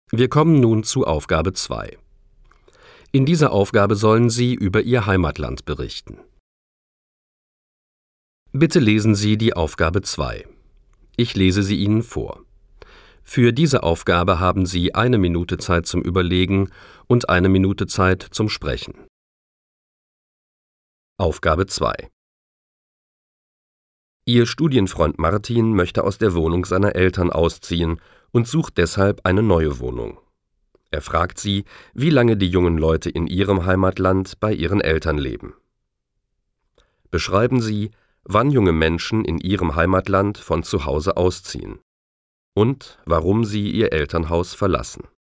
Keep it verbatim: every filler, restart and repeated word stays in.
Wir kommen nun zu Aufgabe zwei. In dieser Aufgabe sollen Sie über Ihr Heimatland berichten. Bitte lesen Sie die Aufgabe zwei. Ich lese sie Ihnen vor. Für diese Aufgabe haben Sie eine Minute Zeit zum Überlegen und eine Minute Zeit zum Sprechen. Aufgabe zwei. Ihr Studienfreund Martin möchte aus der Wohnung seiner Eltern ausziehen und sucht deshalb eine neue Wohnung. Er fragt Sie, wie lange die jungen Leute in Ihrem Heimatland bei ihren Eltern leben. Beschreiben Sie, wann junge Menschen in Ihrem Heimatland von zu Hause ausziehen und warum sie ihr Elternhaus verlassen.